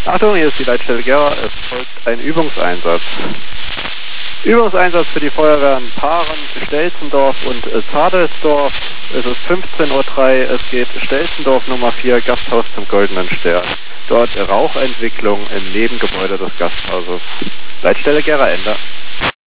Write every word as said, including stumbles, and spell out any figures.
Achtung, hier ist die Leitstelle Gera, es folgt ein Übungseinsatz. Übungseinsatz für die Feuerwehren Paaren, Stelzendorf und äh, Zadelsdorf. Es ist fünfzehn Uhr drei, es geht Stelzendorf Nummer vier, Gasthaus zum Goldenen Stern. Dort Rauchentwicklung im Nebengebäude des Gasthauses. Leitstelle Gera, Ende.